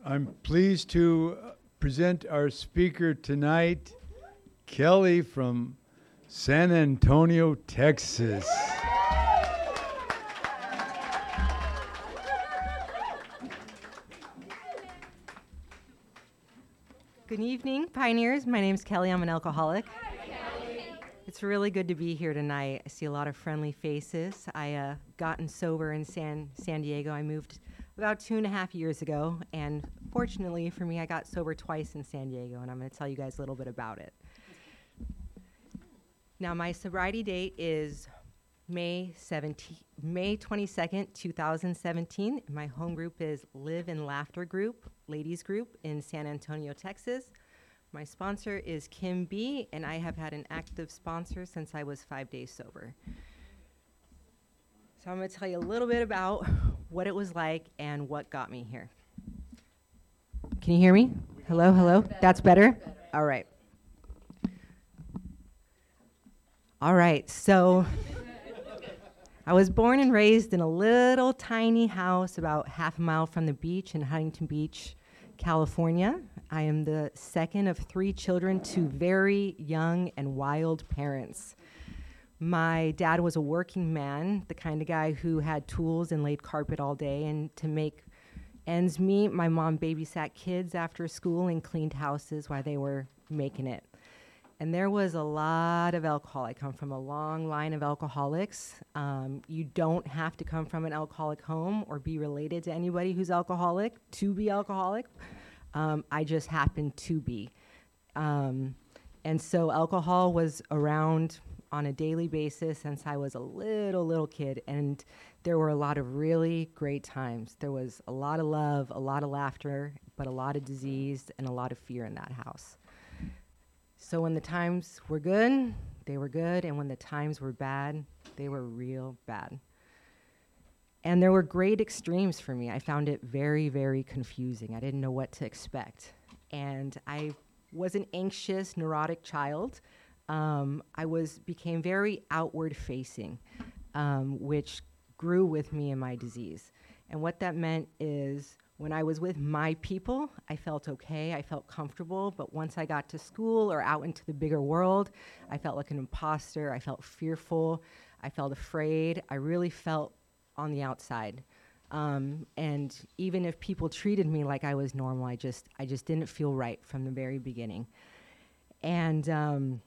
I'm pleased to present our speaker tonight, Kelly from San Antonio, Texas. Good evening, Pioneers. My name's Kelly. I'm an alcoholic. It's really good to be here tonight. I see a lot of friendly faces. I gotten sober in San Diego. I moved about 2.5 years ago, and fortunately for me, I got sober twice in San Diego, and I'm going to tell you guys a little bit about it. Now, my sobriety date is May 22nd, 2017. My home group is Live in Laughter Group, ladies group in San Antonio, Texas. My sponsor is Kim B, and I have had an active sponsor since I was 5 days sober. So I'm going to tell you a little bit about what it was like and what got me here. Can you hear me? Hello, hello? That's better? All right. All right, so I was born and raised in a little tiny house about half a mile from the beach in Huntington Beach, California. I am the second of 3 children to very young and wild parents. My dad was a working man, the kind of guy who had tools and laid carpet all day, and to make ends meet, my mom babysat kids after school and cleaned houses while they were making it. And there was a lot of alcohol. I come from a long line of alcoholics. You don't have to come from an alcoholic home or be related to anybody who's alcoholic to be alcoholic. I just happened to be. And so alcohol was around on a daily basis since I was a little kid, and there were a lot of really great times. There was a lot of love, a lot of laughter, but a lot of disease and a lot of fear in that house. So when the times were good, they were good, and when the times were bad, they were real bad. And there were great extremes for me. I found it very, very confusing. I didn't know what to expect. And I was an anxious, neurotic child. I became very outward facing, which grew with me in my disease. And what that meant is when I was with my people, I felt okay, I felt comfortable, but once I got to school or out into the bigger world, I felt like an imposter, I felt fearful, I felt afraid, I really felt on the outside. And even if people treated me like I was normal, I just didn't feel right from the very beginning. And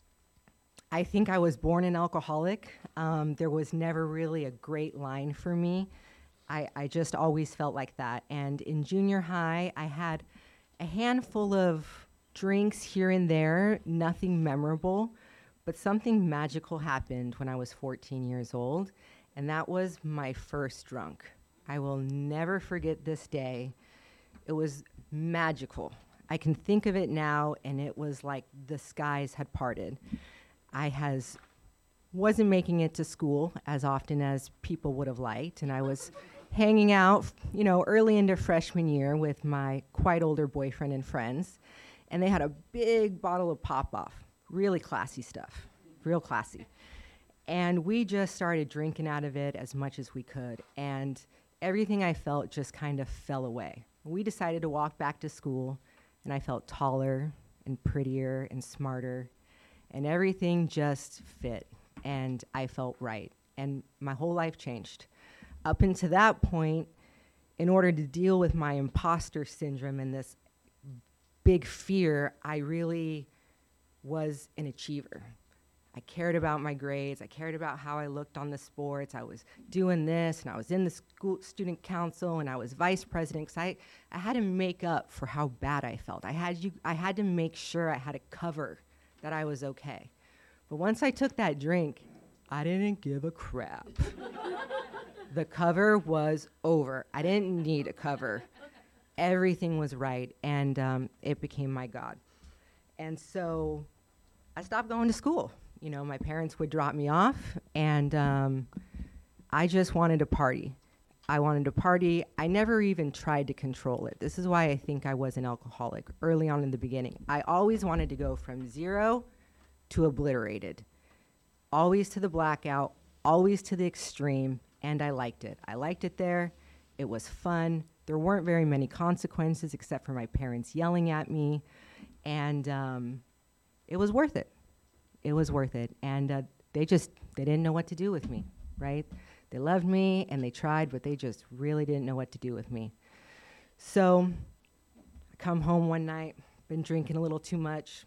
I think I was born an alcoholic. There was never really a great line for me. I just always felt like that. And in junior high, I had a handful of drinks here and there, nothing memorable, but something magical happened when I was 14 years old, and that was my first drunk. I will never forget this day. It was magical. I can think of it now, and it was like the skies had parted. I wasn't making it to school as often as people would have liked, and I was hanging out, early into freshman year with my quite older boyfriend and friends, and they had a big bottle of Pop-Off, really classy stuff, real classy. And we just started drinking out of it as much as we could, and everything I felt just kind of fell away. We decided to walk back to school, and I felt taller and prettier and smarter, and everything just fit, and I felt right, and my whole life changed. Up until that point, in order to deal with my imposter syndrome and this big fear, I really was an achiever. I cared about my grades. I cared about how I looked on the sports. I was doing this, and I was in the school student council, and I was vice president, because I had to make up for how bad I felt. I had to make sure I had a cover that I was okay. But once I took that drink, I didn't give a crap. The cover was over. I didn't need a cover. Everything was right, and it became my God. And so I stopped going to school. My parents would drop me off, and I just wanted to party. I wanted to party. I never even tried to control it. This is why I think I was an alcoholic early on in the beginning. I always wanted to go from 0 to obliterated, always to the blackout, always to the extreme, and I liked it. I liked it there. It was fun. there weren't very many consequences except for my parents yelling at me. And it was worth it. It was worth it. And they didn't know what to do with me, right? They loved me and they tried, but they just really didn't know what to do with me. So I come home one night, been drinking a little too much.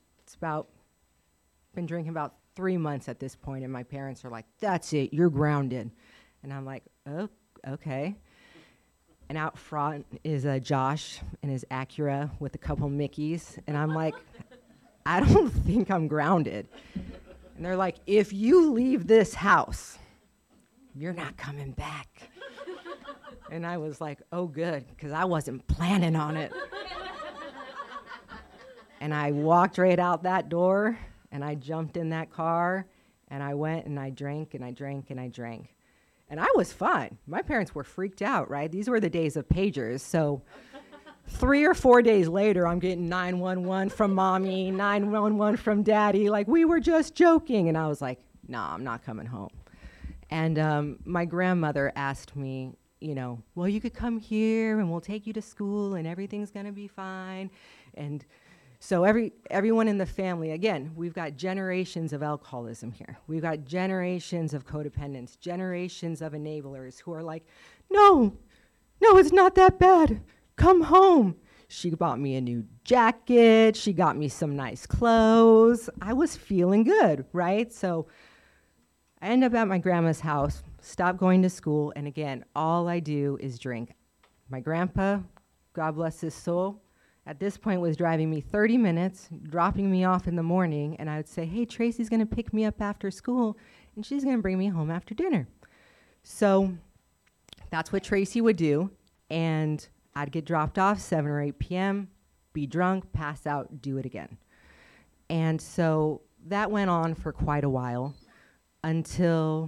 Been drinking about 3 months at this point, and my parents are like, "That's it, you're grounded." And I'm like, "Oh, okay." And out front is Josh in his Acura with a couple Mickeys, and I'm like, "I don't think I'm grounded." And they're like, "If you leave this house, you're not coming back." And I was like, "Oh, good," because I wasn't planning on it. And I walked right out that door, and I jumped in that car, and I went and I drank and I drank and I drank. And I was fine. My parents were freaked out, right? These were the days of pagers. So 3 or 4 days later, I'm getting 911 from mommy, 911 from daddy, like, "We were just joking." And I was like, "Nah, I'm not coming home." And my grandmother asked me, "Well, you could come here and we'll take you to school and everything's gonna be fine." And so everyone in the family, again, we've got generations of alcoholism here. We've got generations of codependence, generations of enablers who are like, no, it's not that bad. Come home." She bought me a new jacket. She got me some nice clothes. I was feeling good, right? So I end up at my grandma's house, stop going to school, and again, all I do is drink. My grandpa, God bless his soul, at this point was driving me 30 minutes, dropping me off in the morning, and I would say, "Hey, Tracy's gonna pick me up after school, and she's gonna bring me home after dinner." So that's what Tracy would do, and I'd get dropped off 7 or 8 p.m., be drunk, pass out, do it again. And so that went on for quite a while until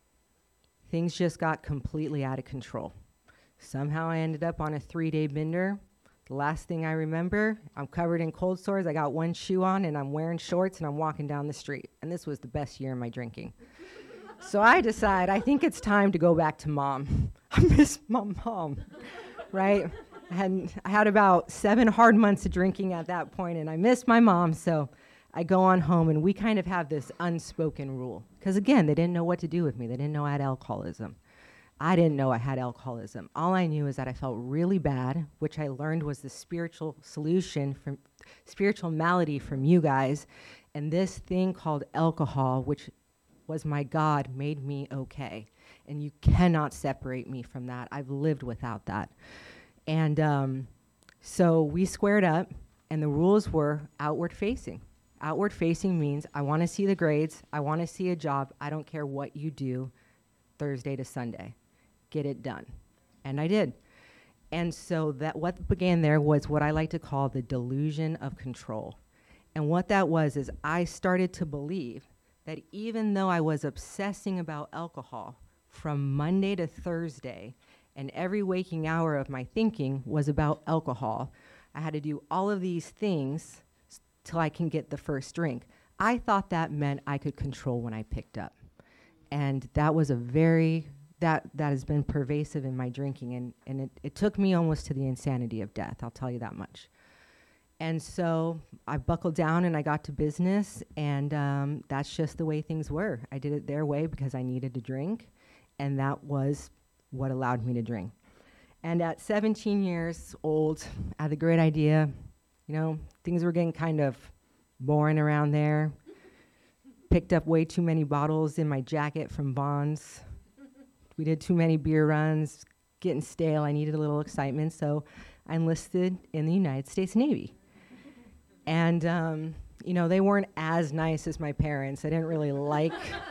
things just got completely out of control. Somehow I ended up on a 3-day bender. The last thing I remember, I'm covered in cold sores. I got one shoe on, and I'm wearing shorts, and I'm walking down the street. And this was the best year of my drinking. So I decide, I think it's time to go back to mom. I miss my mom, right? And I had about 7 hard months of drinking at that point, and I missed my mom. So I go on home, and we kind of have this unspoken rule. Because again, they didn't know what to do with me. They didn't know I had alcoholism. I didn't know I had alcoholism. All I knew is that I felt really bad, which I learned was the spiritual malady from you guys. And this thing called alcohol, which was my God, made me okay. And you cannot separate me from that. I've lived without that. And so we squared up, and the rules were outward facing. Outward facing means I want to see the grades. I want to see a job. I don't care what you do Thursday to Sunday. Get it done. And I did. And so that what began there was what I like to call the delusion of control. And what that was is I started to believe that even though I was obsessing about alcohol from Monday to Thursday, and every waking hour of my thinking was about alcohol, I had to do all of these things till I can get the first drink. I thought that meant I could control when I picked up. And that was that has been pervasive in my drinking, and it took me almost to the insanity of death, I'll tell you that much. And so I buckled down and I got to business, and that's just the way things were. I did it their way because I needed to drink, and that was what allowed me to drink. And at 17 years old, I had the great idea, things were getting kind of boring around there. Picked up way too many bottles in my jacket from Bonds. We did too many beer runs, getting stale. I needed a little excitement, so I enlisted in the United States Navy. And, they weren't as nice as my parents. They didn't really like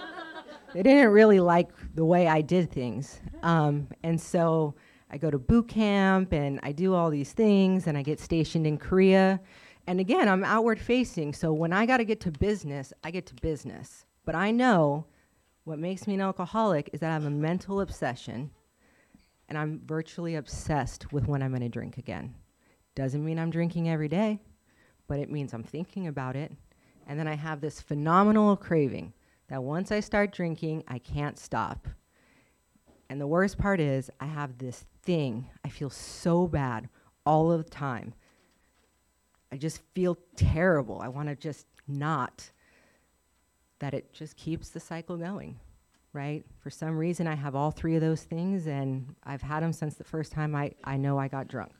the way I did things. And so I go to boot camp, and I do all these things, and I get stationed in Korea. And again, I'm outward facing, so when I got to get to business, I get to business. But I know what makes me an alcoholic is that I have a mental obsession, and I'm virtually obsessed with when I'm going to drink again. Doesn't mean I'm drinking every day, but it means I'm thinking about it. And then I have this phenomenal craving that once I start drinking, I can't stop. And the worst part is I have this thing. I feel so bad all of the time. I just feel terrible. I want to just not. That it just keeps the cycle going, right? For some reason, I have all three of those things, and I've had them since the first time I know I got drunk.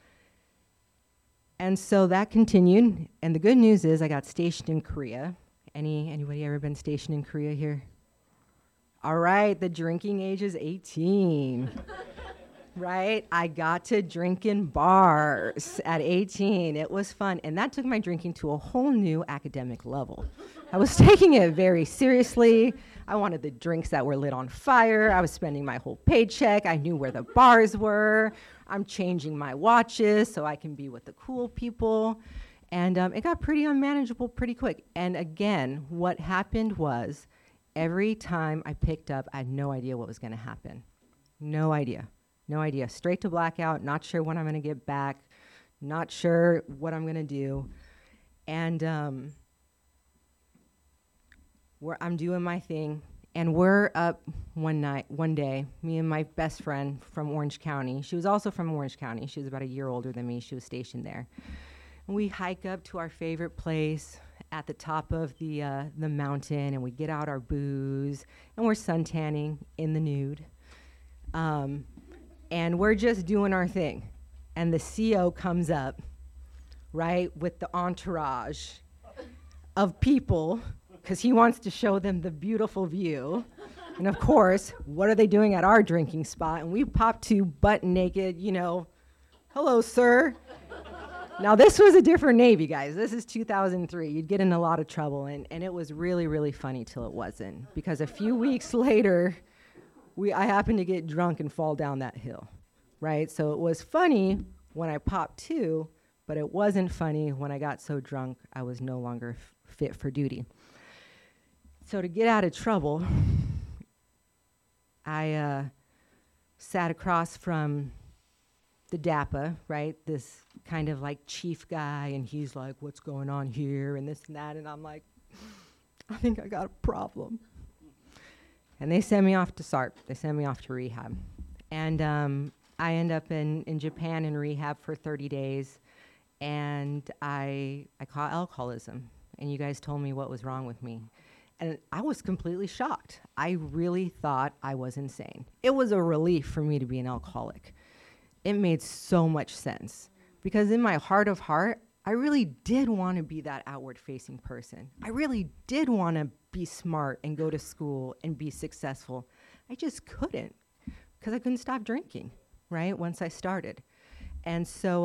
And so that continued, and the good news is I got stationed in Korea. Anybody ever been stationed in Korea here? All right, the drinking age is 18. Right? I got to drink in bars at 18. It was fun. And that took my drinking to a whole new academic level. I was taking it very seriously. I wanted the drinks that were lit on fire. I was spending my whole paycheck. I knew where the bars were. I'm changing my watches so I can be with the cool people. And it got pretty unmanageable pretty quick. And again, what happened was every time I picked up, I had no idea what was going to happen. No idea. No idea. Straight to blackout, not sure when I'm going to get back, not sure what I'm going to do. And I'm doing my thing. And we're up one day, me and my best friend from Orange County. She was also from Orange County. She was about a year older than me. She was stationed there. And we hike up to our favorite place at the top of the mountain, and we get out our booze, and we're suntanning in the nude. And we're just doing our thing. And the CO comes up, right, with the entourage of people, because he wants to show them the beautiful view. And of course, what are they doing at our drinking spot? And we pop to butt naked, hello, sir. Now, this was a different Navy, guys. This is 2003. You'd get in a lot of trouble. And it was really, really funny till it wasn't. Because a few weeks later, I happened to get drunk and fall down that hill, right? So it was funny when I popped to, but it wasn't funny when I got so drunk I was no longer fit for duty. So to get out of trouble, I sat across from the DAPA, right? This kind of like chief guy, and he's like, what's going on here, and this and that, and I'm like, I think I got a problem. And they sent me off to SARP. They sent me off to rehab. And I end up in Japan in rehab for 30 days. And I caught alcoholism. And you guys told me what was wrong with me. And I was completely shocked. I really thought I was insane. It was a relief for me to be an alcoholic. It made so much sense. Because in my heart of heart, I really did want to be that outward-facing person. I really did want to be smart and go to school and be successful. I just couldn't, because I couldn't stop drinking, right, once I started. And so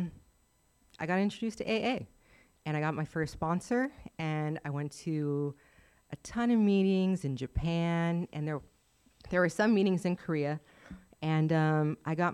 I got introduced to AA, and I got my first sponsor, and I went to a ton of meetings in Japan, and there were some meetings in Korea, and I got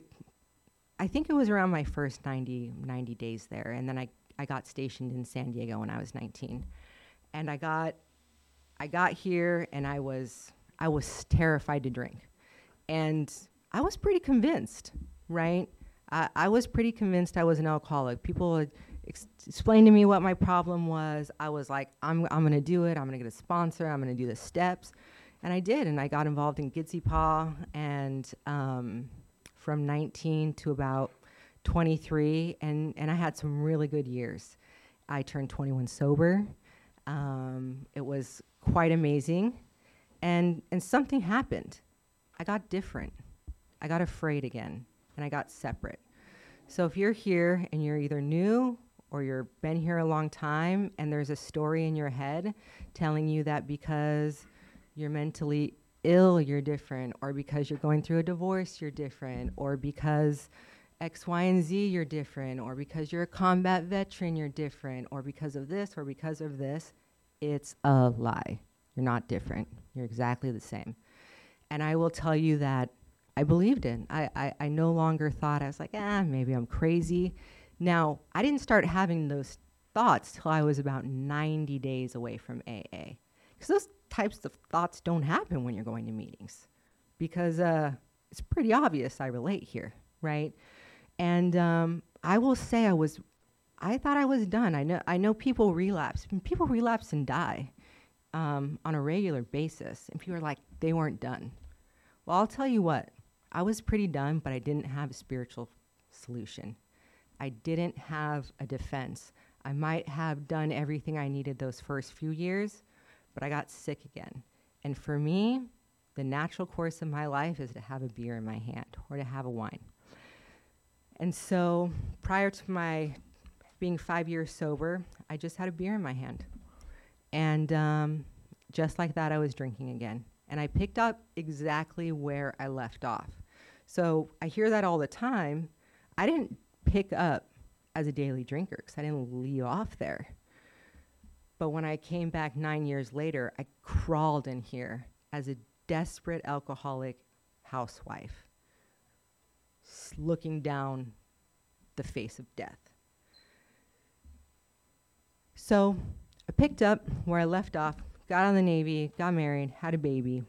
I think it was around my first 90 days there, and then I got stationed in San Diego when I was 19. And I got here, and I was terrified to drink. And I was pretty convinced, right? I was pretty convinced I was an alcoholic. People would explain to me what my problem was. I was like, I'm going to do it. I'm going to get a sponsor. I'm going to do the steps. And I did, and I got involved in Gitsy Paw, and from 19 to about 23, and I had some really good years. I turned 21 sober. It was quite amazing, and something happened. I got different. I got afraid again, and I got separate. So if you're here and you're either new or you've been here a long time, and there's a story in your head telling you that because you're mentally ill, you're different, or because you're going through a divorce, you're different, or because X, Y, and Z, you're different, or because you're a combat veteran, you're different, or because of this, or because of this, it's a lie. You're not different. You're exactly the same. And I will tell you that I believed it. I no longer thought, I was like, maybe I'm crazy. Now, I didn't start having those thoughts till I was about 90 days away from AA. Because those types of thoughts don't happen when you're going to meetings, because it's pretty obvious I relate here, right? And I will say I thought I was done. I know people relapse. People relapse and die on a regular basis, and people are like, they weren't done. Well, I'll tell you what, I was pretty done, but I didn't have a spiritual solution. I didn't have a defense. I might have done everything I needed those first few years, but I got sick again. And for me, the natural course of my life is to have a beer in my hand or to have a wine. And so prior to my being 5 years sober, I just had a beer in my hand. And just like that, I was drinking again. And I picked up exactly where I left off. So I hear that all the time. I didn't pick up as a daily drinker because I didn't leave off there. But when I came back 9 years later, I crawled in here as a desperate alcoholic housewife, looking down the face of death. So I picked up where I left off, got out of the Navy, got married, had a baby.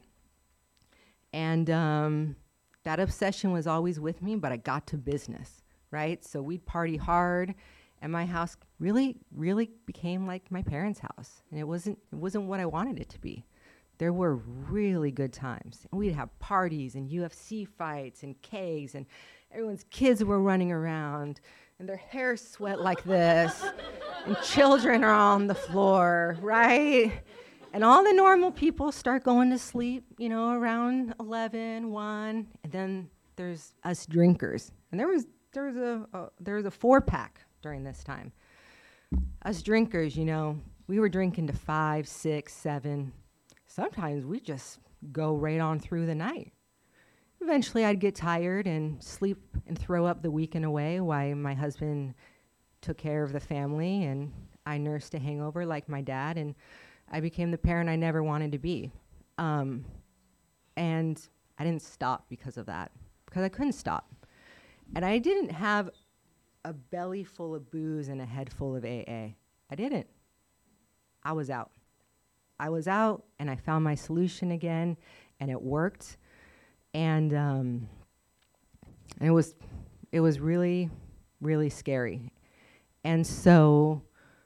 And that obsession was always with me, but I got to business, right? So we'd party hard, and my house really, really became like my parents' house. And it wasn't what I wanted it to be. There were really good times. And we'd have parties and UFC fights and kegs, and everyone's kids were running around, and their hair sweat like this, and children are on the floor, right? And all the normal people start going to sleep, around 11, 1, and then there's us drinkers. And there was a 4-pack during this time. Us drinkers, we were drinking to 5, 6, 7. Sometimes we just go right on through the night. Eventually, I'd get tired and sleep and throw up the weekend away while my husband took care of the family, and I nursed a hangover like my dad, and I became the parent I never wanted to be. And I didn't stop because of that, because I couldn't stop. And I didn't have a belly full of booze and a head full of AA. I didn't. I was out. And I found my solution again, and it worked. And it was really, really scary. And so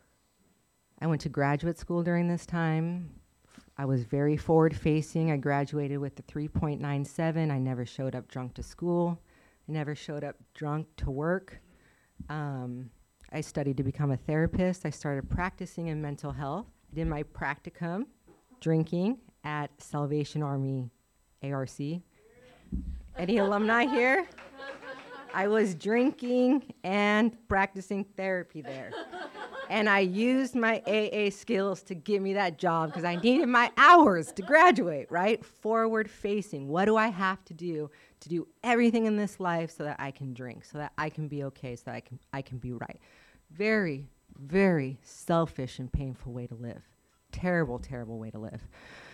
I went to graduate school during this time. I was very forward-facing. I graduated with a 3.97. I never showed up drunk to school. I never showed up drunk to work. I studied to become a therapist. I started practicing in mental health. I did my practicum drinking at Salvation Army ARC. Any alumni here? I was drinking and practicing therapy there. And I used my AA skills to give me that job because I needed my hours to graduate, right? Forward facing. What do I have to do everything in this life so that I can drink, so that I can be okay, so that I can be right? Very, very selfish and painful way to live. Terrible, terrible way to live.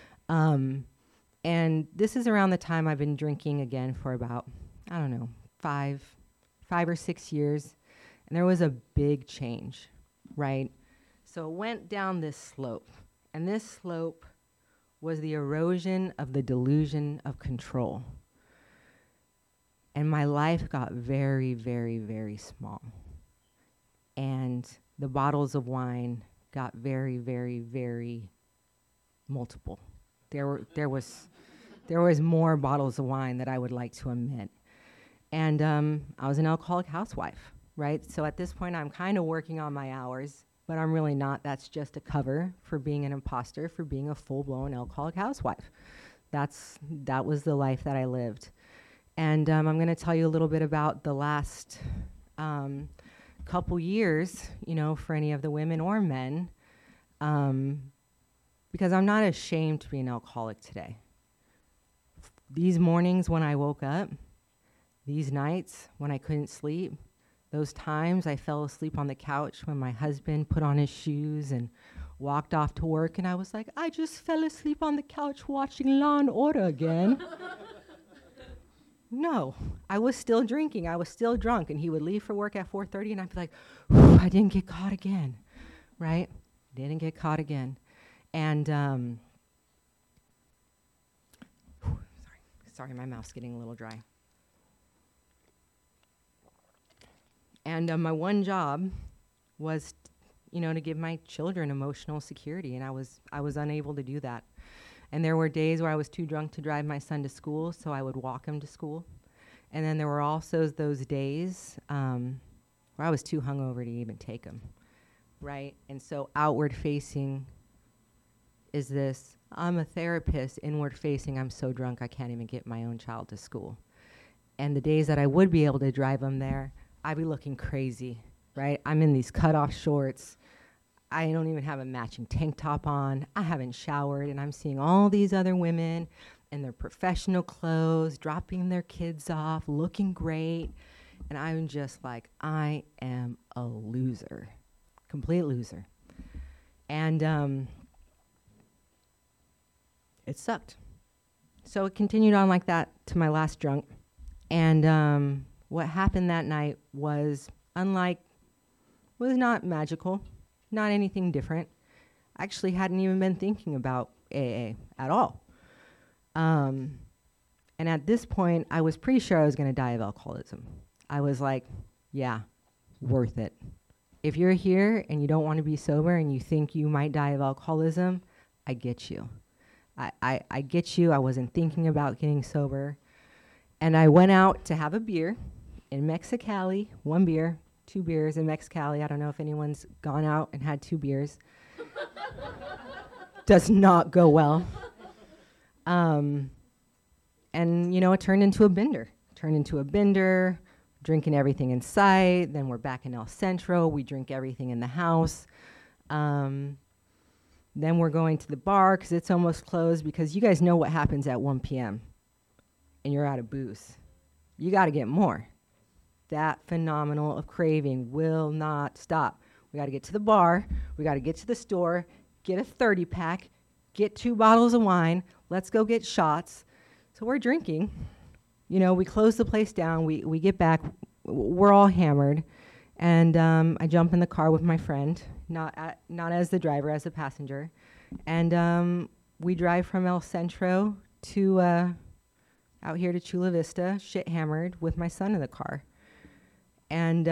And this is around the time I've been drinking again for about, 5 or 6 years. And there was a big change, right? So it went down this slope. And this slope was the erosion of the delusion of control. And my life got very, very, very small. And the bottles of wine got very, very, very multiple. There was more bottles of wine that I would like to admit. And I was an alcoholic housewife, right? So at this point, I'm kind of working on my hours, but I'm really not. That's just a cover for being an imposter, for being a full-blown alcoholic housewife. That was the life that I lived. And I'm going to tell you a little bit about the last couple years, for any of the women or men, because I'm not ashamed to be an alcoholic today. These mornings when I woke up, these nights when I couldn't sleep, those times I fell asleep on the couch when my husband put on his shoes and walked off to work, and I was like, I just fell asleep on the couch watching Law and Order again. No, I was still drinking. I was still drunk, and he would leave for work at 4:30, and I'd be like, I didn't get caught again, right? Didn't get caught again. And sorry, my mouth's getting a little dry. And my one job was, to give my children emotional security, and I was unable to do that. And there were days where I was too drunk to drive my son to school, so I would walk him to school. And then there were also those days where I was too hungover to even take him, right? And so outward facing is this, I'm a therapist. Inward facing, I'm so drunk I can't even get my own child to school. And the days that I would be able to drive him there, I'd be looking crazy, right? I'm in these cutoff shorts. I don't even have a matching tank top on. I haven't showered, and I'm seeing all these other women in their professional clothes, dropping their kids off, looking great. And I'm just like, I am a loser, complete loser. And it sucked. So it continued on like that to my last drunk. And what happened that night was was not magical, not anything different. I actually hadn't even been thinking about AA at all. And at this point, I was pretty sure I was going to die of alcoholism. I was like, yeah, worth it. If you're here and you don't want to be sober and you think you might die of alcoholism, I get you. I get you. I wasn't thinking about getting sober. And I went out to have a beer in Mexicali, 1 beer, 2 beers in Mexicali. I don't know if anyone's gone out and had 2 beers. Does not go well. And, it turned into a bender. Drinking everything in sight. Then we're back in El Centro. We drink everything in the house. Then we're going to the bar because it's almost closed, because you guys know what happens at 1 p.m. and you're out of booze. You got to get more. That phenomenal of craving will not stop. We got to get to the bar. We got to get to the store, get a 30-pack, get 2 bottles of wine. Let's go get shots. So we're drinking. We close the place down. We get back. We're all hammered. And I jump in the car with my friend, not as the driver, as a passenger. And we drive from El Centro to out here to Chula Vista, shit hammered, with my son in the car. And,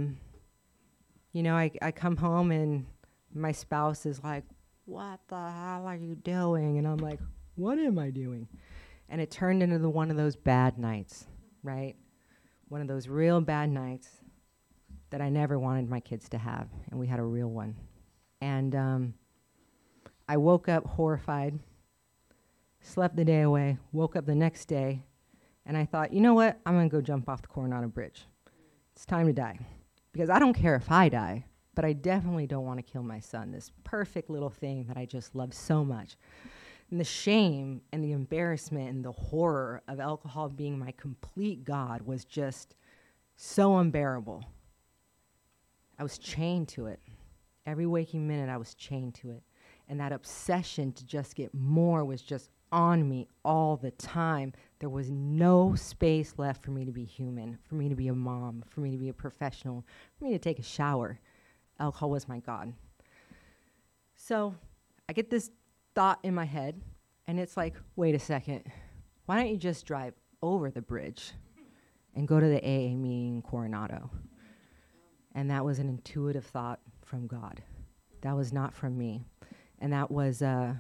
I come home and my spouse is like, what the hell are you doing? And I'm like, what am I doing? And it turned into one of those bad nights, right? One of those real bad nights that I never wanted my kids to have. And we had a real one. And I woke up horrified, slept the day away, woke up the next day, and I thought, you know what? I'm going to go jump off the Coronado Bridge. It's time to die. Because I don't care if I die, but I definitely don't want to kill my son, this perfect little thing that I just love so much. And the shame and the embarrassment and the horror of alcohol being my complete God was just so unbearable. I was chained to it. Every waking minute, I was chained to it. And that obsession to just get more was just on me all the time. There was no space left for me to be human, for me to be a mom, for me to be a professional, for me to take a shower. Alcohol was my God. So I get this thought in my head, and it's like, wait a second. Why don't you just drive over the bridge and go to the AA meeting in Coronado? And that was an intuitive thought from God. That was not from me. And that was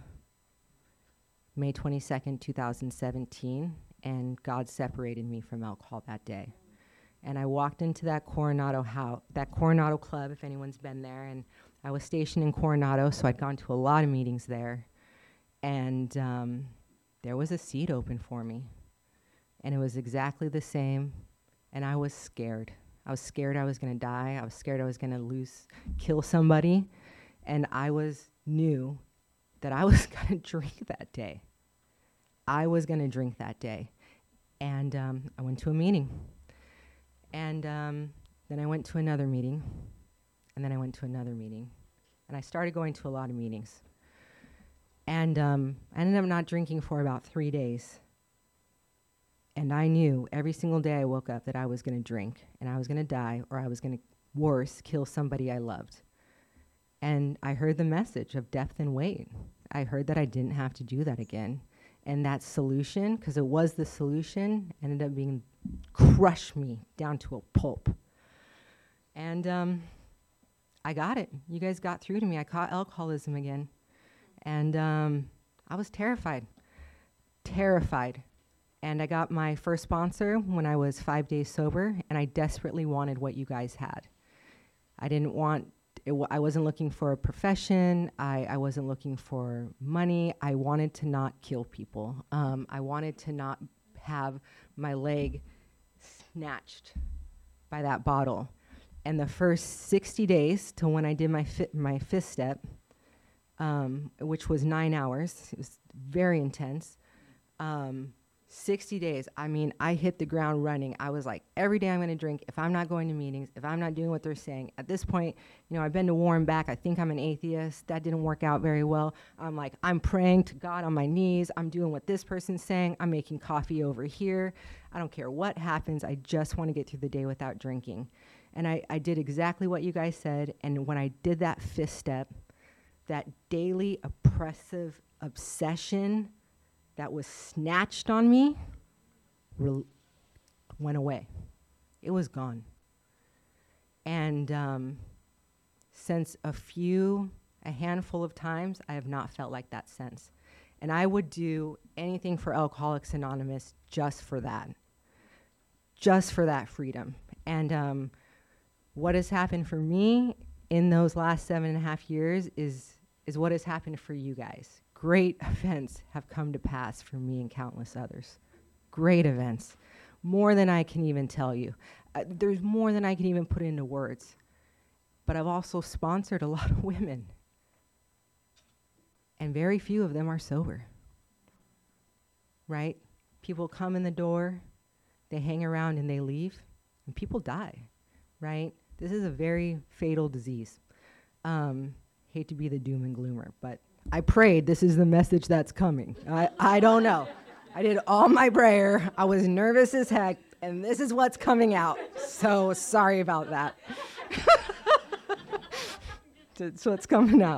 May 22nd, 2017, and God separated me from alcohol that day. And I walked into that Coronado Club, if anyone's been there, and I was stationed in Coronado, so I'd gone to a lot of meetings there. And there was a seat open for me. And it was exactly the same, and I was scared. I was scared I was going to die. I was scared I was going to kill somebody. And I knew that I was going to drink that day. I was going to drink that day. And I went to a meeting. And then I went to another meeting. And then I went to another meeting. And I started going to a lot of meetings. And I ended up not drinking for about 3 days. And I knew every single day I woke up that I was going to drink, and I was going to die, or I was going to, worse, kill somebody I loved. And I heard the message of depth and weight. I heard that I didn't have to do that again. And that solution, because it was the solution, ended up being crush me down to a pulp. And I got it. You guys got through to me. I caught alcoholism again. And I was terrified. Terrified. And I got my first sponsor when I was 5 days sober, and I desperately wanted what you guys had. I didn't want, I wasn't looking for a profession. I wasn't looking for money. I wanted to not kill people. I wanted to not have my leg snatched by that bottle. And the first 60 days till when I did my fifth step, which was 9 hours, it was very intense. 60 days, I mean, I hit the ground running. I was like, every day I'm going to drink. If I'm not going to meetings, if I'm not doing what they're saying. At this point, you know, I've been to war and back. I think I'm an atheist. That didn't work out very well. I'm like, I'm praying to God on my knees. I'm doing what this person's saying. I'm making coffee over here. I don't care what happens. I just want to get through the day without drinking. And I did exactly what you guys said. And when I did that fifth step, that daily oppressive obsession that was snatched on me went away. It was gone. And since a handful of times, I have not felt like that since. And I would do anything for Alcoholics Anonymous just for that freedom. And what has happened for me in those last 7.5 years is what has happened for you guys. Great events have come to pass for me and countless others. Great events. More than I can even tell you. There's more than I can even put into words. But I've also sponsored a lot of women. And very few of them are sober. Right? People come in the door, they hang around and they leave, and people die. Right? This is a very fatal disease. Hate to be the doom and gloomer, but I prayed this is the message that's coming. I don't know. I did all my prayer. I was nervous as heck, and this is what's coming out. So sorry about that. That's what's coming out.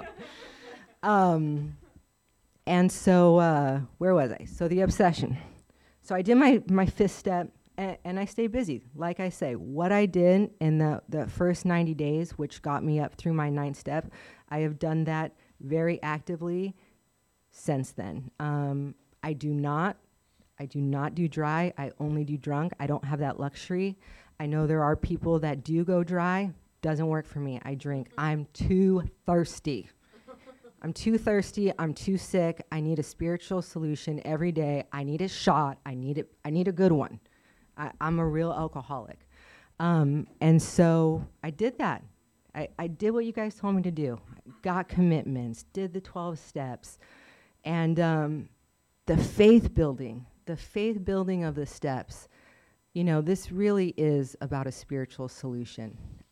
And so where was I? So the obsession. So I did my fifth step, and I stayed busy. Like I say, what I did in the first 90 days, which got me up through my 9th step, I have done that very actively since then. I do not do dry. I only do drunk. I don't have that luxury. I know there are people that do go dry. Doesn't work for me. I drink. I'm too thirsty. I'm too thirsty. I'm too sick. I need a spiritual solution every day. I need a shot. I need a good one. I'm a real alcoholic. And so I did that. I did what you guys told me to do. Got commitments, did the 12 steps. And the faith building of the steps, you know, this really is about a spiritual solution.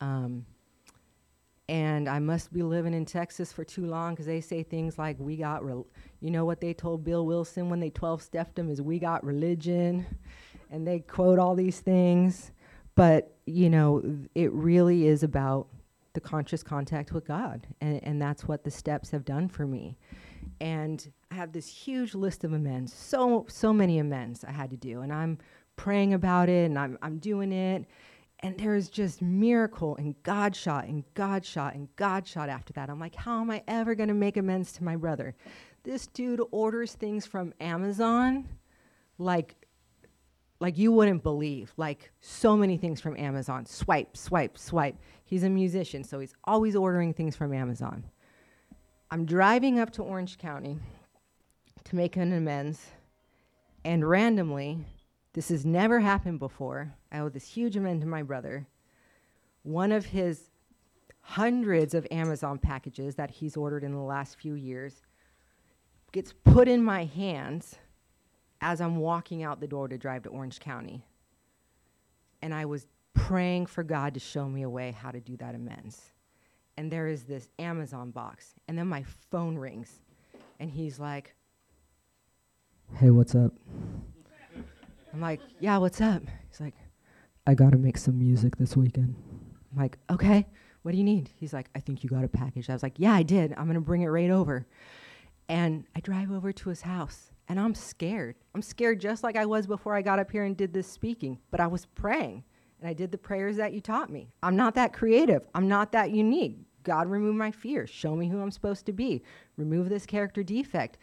And I must be living in Texas for too long because they say things like, you know what they told Bill Wilson when they 12-stepped him is, we got religion. And they quote all these things. But, you know, it really is about the conscious contact with God. And that's what the steps have done for me. And I have this huge list of amends, so many amends I had to do. And I'm praying about it, and I'm doing it. And there's just miracle and God shot and God shot and God shot after that. I'm like, how am I ever going to make amends to my brother? This dude orders things from Amazon like you wouldn't believe. Like, so many things from Amazon. Swipe, swipe, swipe. He's a musician, so he's always ordering things from Amazon. I'm driving up to Orange County to make an amends, and randomly, this has never happened before, I owe this huge amend to my brother. One of his hundreds of Amazon packages that he's ordered in the last few years gets put in my hands as I'm walking out the door to drive to Orange County. And I was praying for God to show me a way how to do that amends. And there is this Amazon box. And then my phone rings. And he's like, hey, what's up? I'm like, yeah, what's up? He's like, I got to make some music this weekend. I'm like, okay, what do you need? He's like, I think you got a package. I was like, yeah, I did. I'm going to bring it right over. And I drive over to his house. And I'm scared. I'm scared just like I was before I got up here and did this speaking. But I was praying. And I did the prayers that you taught me. I'm not that creative. I'm not that unique. God, remove my fear. Show me who I'm supposed to be. Remove this character defect.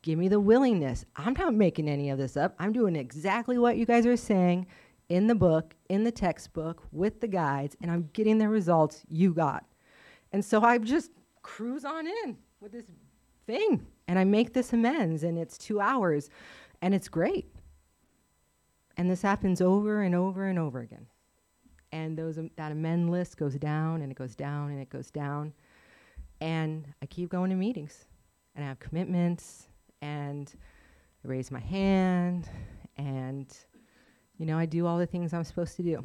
give me the willingness. I'm not making any of this up. I'm doing exactly what you guys are saying in the book, in the textbook, with the guides, and I'm getting the results you got. And so I just cruise on in with this thing, and I make this amends, and it's 2 hours, and it's great. And this happens over and over and over again. And that amend list goes down, and it goes down, and it goes down. And I keep going to meetings, and I have commitments, and I raise my hand, and, I do all the things I'm supposed to do.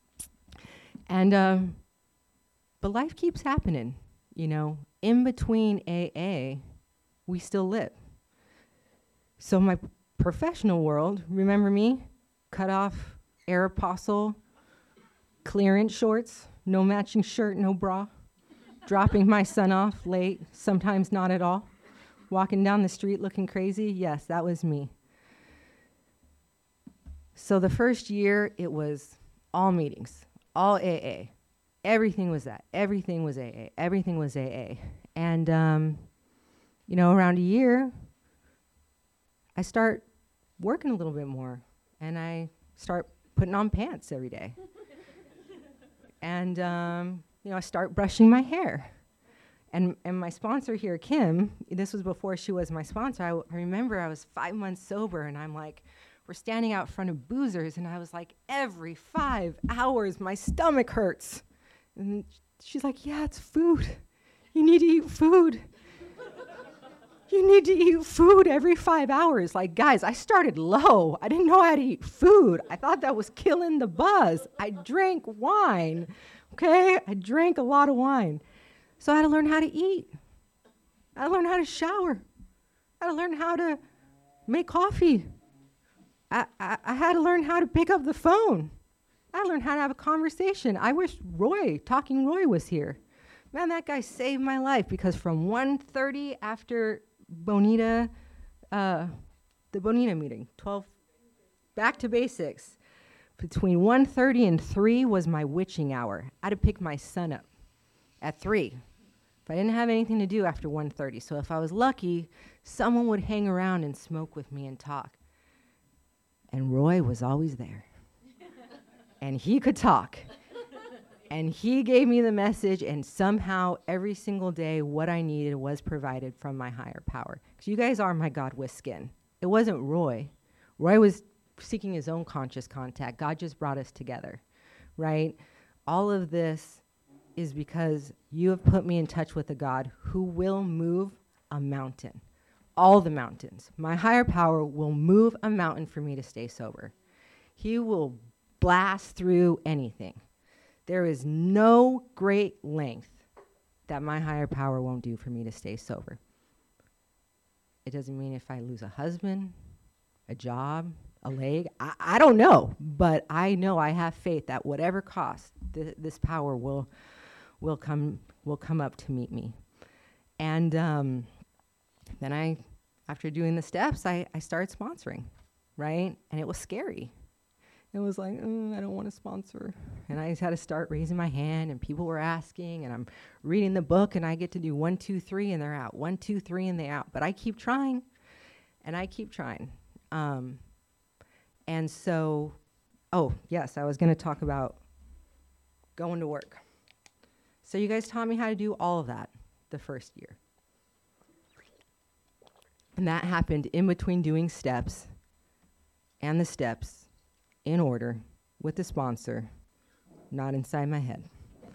And, but life keeps happening, In between AA, we still live. So my professional world, remember me? Cut off Air Apostle, clearance shorts, no matching shirt, no bra, dropping my son off late, sometimes not at all, walking down the street looking crazy. Yes, that was me. So the first year, it was all meetings, all AA. Everything was that. Everything was AA. Everything was AA. And, around a year, I start working a little bit more, and I start putting on pants every day. And, I start brushing my hair. And my sponsor here, Kim, this was before she was my sponsor. I remember I was 5 months sober, and I'm like, we're standing out front of Boozers, and I was like, every 5 hours, my stomach hurts. And she's like, yeah, it's food. You need to eat food. You need to eat food every 5 hours. Like, guys, I started low. I didn't know how to eat food. I thought that was killing the buzz. I drank wine, okay? I drank a lot of wine. So I had to learn how to eat. I had to learn how to shower. I had to learn how to make coffee. I had to learn how to pick up the phone. I learned how to have a conversation. I wish Talking Roy was here. Man, that guy saved my life, because from 1:30 after Bonita, the Bonita meeting, 12, back to basics. Between 1:30 and 3 was my witching hour. I had to pick my son up at 3. If I didn't have anything to do after 1:30. So if I was lucky, someone would hang around and smoke with me and talk. And Roy was always there. And he could talk. And he gave me the message, and somehow every single day what I needed was provided from my higher power. Because you guys are my God with skin. It wasn't Roy. Roy was seeking his own conscious contact. God just brought us together, right? All of this is because you have put me in touch with a God who will move a mountain. All the mountains. My higher power will move a mountain for me to stay sober. He will blast through anything. There is no great length that my higher power won't do for me to stay sober. It doesn't mean if I lose a husband, a job, a leg, I don't know, but I know I have faith that whatever cost, this power will come up to meet me. And then after doing the steps, I started sponsoring, right? And it was scary. It was like, I don't want to sponsor. And I just had to start raising my hand, and people were asking, and I'm reading the book, and I get to do 1, 2, 3, and they're out. 1, 2, 3, and they're out. But I keep trying, and I keep trying. And so, yes, I was going to talk about going to work. So you guys taught me how to do all of that the first year. And that happened in between doing steps and the steps in order with the sponsor, not inside my head.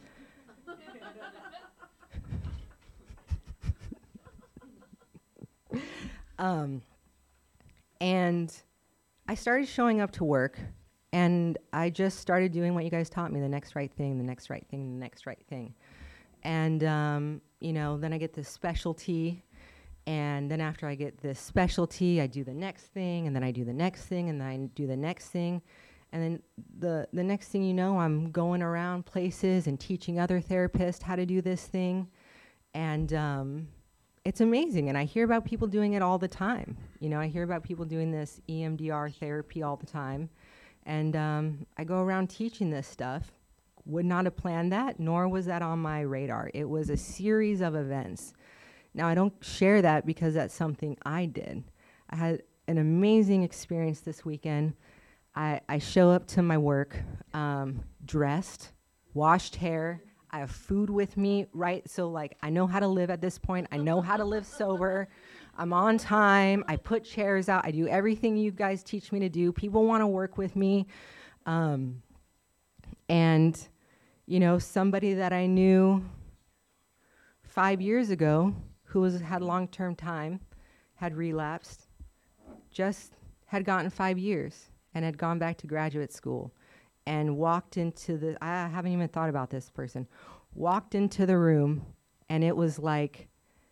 And I started showing up to work, and I just started doing what you guys taught me, the next right thing, the next right thing, the next right thing. And, then I get this specialty. And then after I get this specialty, I do the next thing, and then I do the next thing, and then I do the next thing. And then the next thing you know, I'm going around places and teaching other therapists how to do this thing. And it's amazing. And I hear about people doing it all the time. I hear about people doing this EMDR therapy all the time. And I go around teaching this stuff. Would not have planned that, nor was that on my radar. It was a series of events. Now, I don't share that because that's something I did. I had an amazing experience this weekend. I show up to my work dressed, washed hair. I have food with me, right? So, like, I know how to live at this point. I know how to live sober. I'm on time. I put chairs out. I do everything you guys teach me to do. People want to work with me. And, you know, somebody that I knew 5 years ago who had long-term time, had relapsed, just had gotten 5 years and had gone back to graduate school and walked into I haven't even thought about this person, walked into the room, and it was like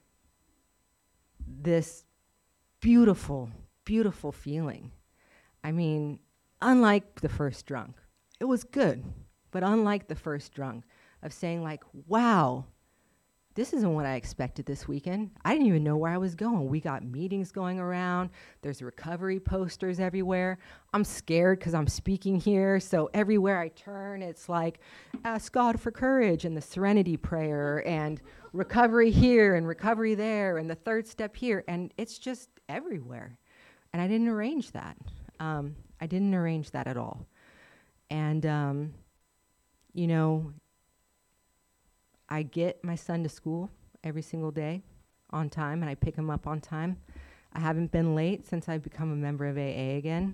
this beautiful, beautiful feeling. I mean, unlike the first drunk, it was good, but unlike the first drunk, of saying like, wow, this isn't what I expected this weekend. I didn't even know where I was going. We got meetings going around. There's recovery posters everywhere. I'm scared because I'm speaking here, so everywhere I turn, it's like, ask God for courage, and the serenity prayer, and recovery here, and recovery there, and the third step here, and it's just everywhere. And I didn't arrange that. I didn't arrange that at all. And, you know, I get my son to school every single day on time, and I pick him up on time. I haven't been late since I've become a member of AA again.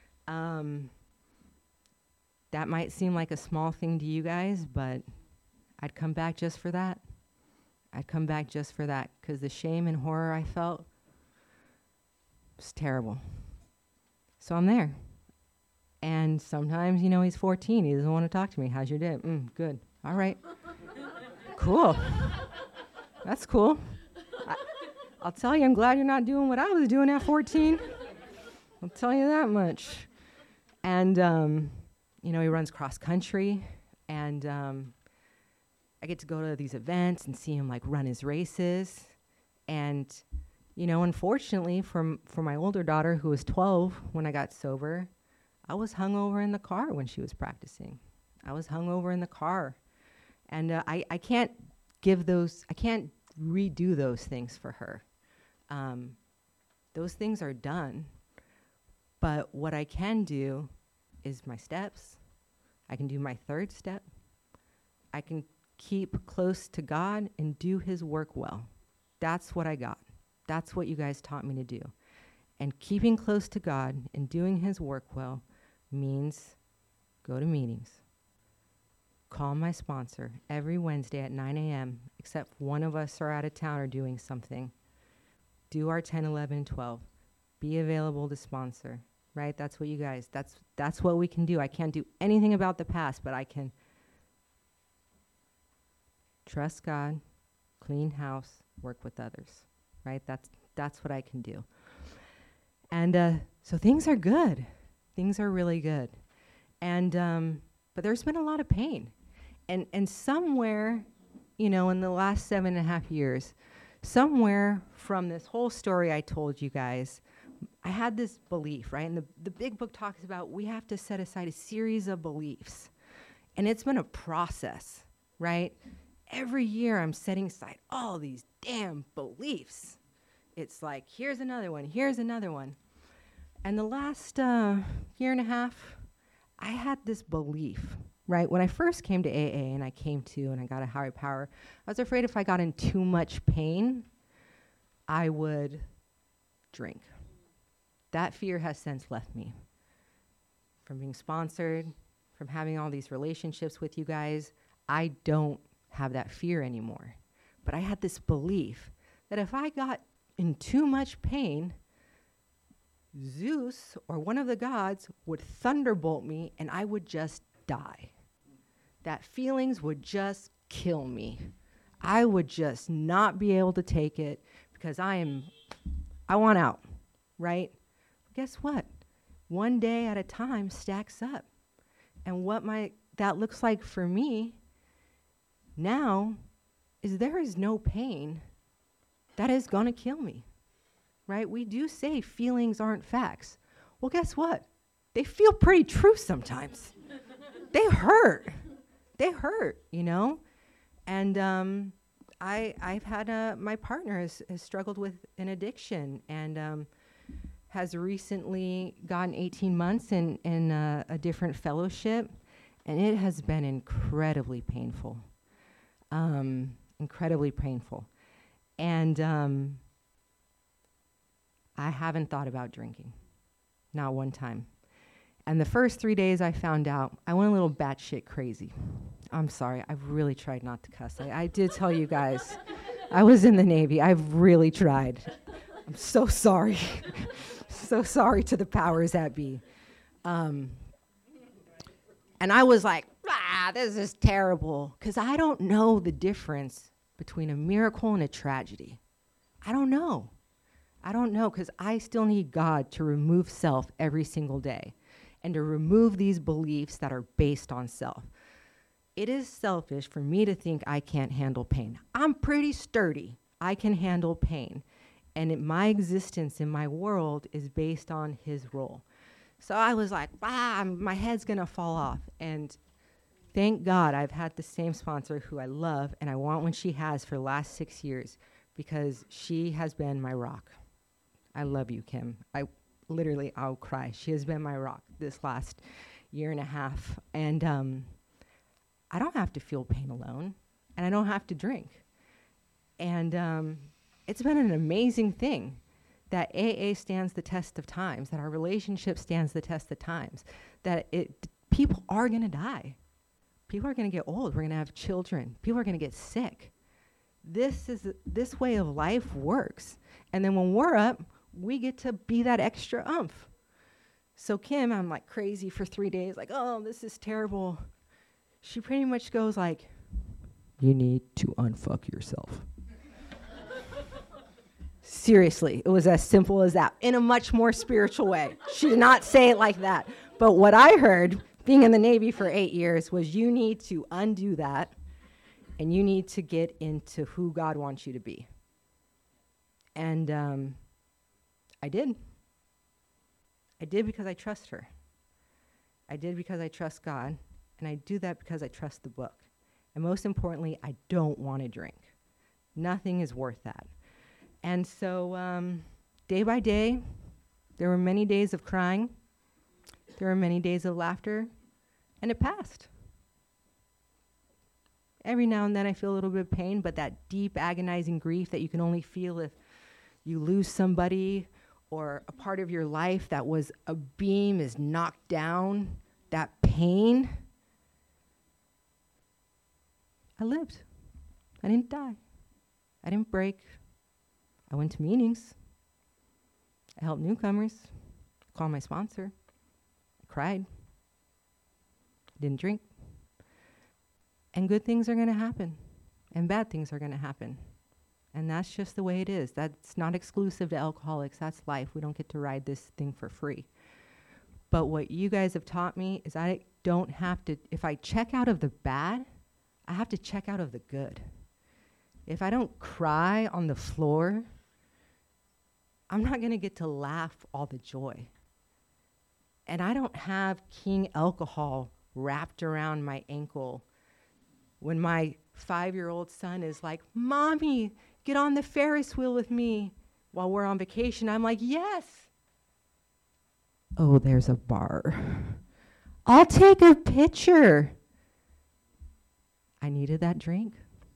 That might seem like a small thing to you guys, but I'd come back just for that. I'd come back just for that, because the shame and horror I felt was terrible. So I'm there. And sometimes, you know, he's 14. He doesn't want to talk to me. How's your day? Good. All right. Cool. That's cool. I'll tell you, I'm glad you're not doing what I was doing at 14. I'll tell you that much. And, you know, he runs cross country, and I get to go to these events and see him, like, run his races. And, you know, unfortunately, for my older daughter, who was 12 when I got sober, I was hungover in the car when she was practicing. I was hungover in the car. And I can't I can't redo those things for her. Those things are done. But what I can do is my steps. I can do my third step. I can keep close to God and do his work well. That's what I got. That's what you guys taught me to do. And keeping close to God and doing his work well means go to meetings. Call my sponsor every Wednesday at 9 a.m., except one of us are out of town or doing something. Do our 10, 11, 12. Be available to sponsor, right? That's what you guys, that's what we can do. I can't do anything about the past, but I can trust God, clean house, work with others, right? That's what I can do. And so things are good. Things are really good. And but there's been a lot of pain. And somewhere, you know, in the last 7.5 years, somewhere from this whole story I told you guys, I had this belief, right? And the big book talks about we have to set aside a series of beliefs. And it's been a process, right? Every year I'm setting aside all these damn beliefs. It's like, here's another one, here's another one. And the last year and a half, I had this belief, right? When I first came to AA and I came to and I got a higher power, I was afraid if I got in too much pain, I would drink. That fear has since left me. From being sponsored, from having all these relationships with you guys, I don't have that fear anymore. But I had this belief that if I got in too much pain, Zeus or one of the gods would thunderbolt me and I would just die. That feelings would just kill me. I would just not be able to take it because I want out, right? Guess what? One day at a time stacks up. And what that looks like for me now is there is no pain that is going to kill me, right? We do say feelings aren't facts. Well, guess what? They feel pretty true sometimes. They hurt. They hurt, you know? And I've had my partner has struggled with an addiction. And has recently gotten 18 months in a different fellowship, and it has been incredibly painful. Incredibly painful. And I haven't thought about drinking, not one time. And the first 3 days I found out, I went a little batshit crazy. I'm sorry, I've really tried not to cuss. I did tell you guys, I was in the Navy. I've really tried. I'm so sorry. So sorry to the powers that be. And I was like, this is terrible, because I don't know the difference between a miracle and a tragedy. I don't know, because I still need God to remove self every single day and to remove these beliefs that are based on self. It is selfish for me to think I can't handle pain. I'm pretty sturdy. I can handle pain. And my existence in my world is based on his role. So I was like, my head's going to fall off. And thank God I've had the same sponsor who I love and I want what she has for the last 6 years, because she has been my rock. I love you, Kim. I'll cry. She has been my rock this last year and a half. And I don't have to feel pain alone, and I don't have to drink. And it's been an amazing thing that AA stands the test of times, that our relationship stands the test of times, that people are going to die. People are going to get old. We're going to have children. People are going to get sick. This way of life works. And then when we're up, we get to be that extra oomph. So Kim, I'm like crazy for 3 days, like, oh, this is terrible. She pretty much goes like, you need to unfuck yourself. Seriously, it was as simple as that, in a much more spiritual way. She did not say it like that. But what I heard, being in the Navy for 8 years, was you need to undo that, and you need to get into who God wants you to be. And I did. I did because I trust her. I did because I trust God, and I do that because I trust the book. And most importantly, I don't want to drink. Nothing is worth that. And so day by day, there were many days of crying. There were many days of laughter, and it passed. Every now and then I feel a little bit of pain, but that deep, agonizing grief that you can only feel if you lose somebody or a part of your life that was a beam is knocked down, that pain. I lived. I didn't die. I didn't break. I went to meetings. I helped newcomers. I called my sponsor. I cried. I didn't drink. And good things are going to happen. And bad things are going to happen. And that's just the way it is. That's not exclusive to alcoholics. That's life. We don't get to ride this thing for free. But what you guys have taught me is I don't have to, if I check out of the bad, I have to check out of the good. If I don't cry on the floor, I'm not going to get to laugh all the joy. And I don't have King alcohol wrapped around my ankle when my 5-year-old son is like, Mommy, get on the Ferris wheel with me while we're on vacation. I'm like, yes. Oh, there's a bar. I'll take a picture. I needed that drink.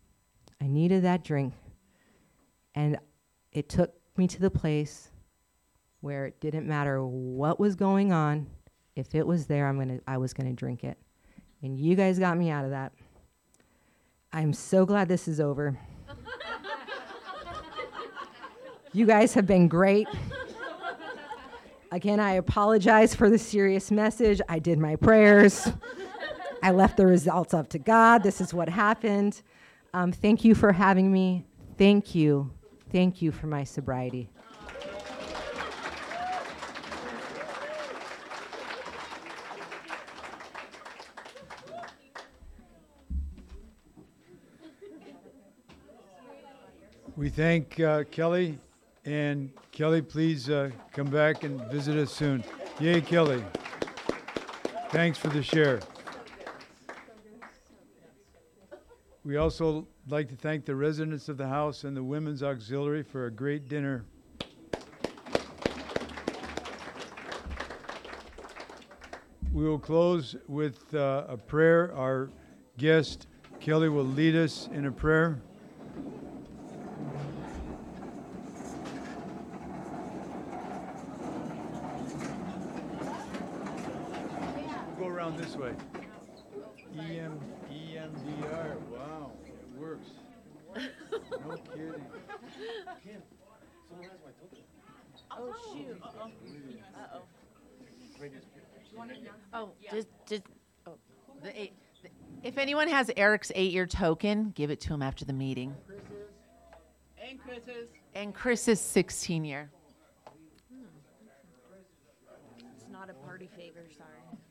And it took me to the place where it didn't matter what was going on. If it was there, I was gonna drink it. And you guys got me out of that. I'm so glad this is over. You guys have been great. Again, I apologize for the serious message. I did my prayers. I left the results up to God. This is what happened. Thank you for having me. Thank you. Thank you for my sobriety. We thank Kelly, and Kelly, please come back and visit us soon. Yay, Kelly. Thanks for the share. We also like to thank the residents of the house and the Women's Auxiliary for a great dinner. we will close with a prayer. Our guest, Kelly, will lead us in a prayer. We'll go around this way. EMDR. Wow, it works. No kidding. Oh, shoot. Uh-oh. Oh, if anyone has Eric's 8-year token, give it to him after the meeting. And Chris's 16-year. It's not a party favor, sorry.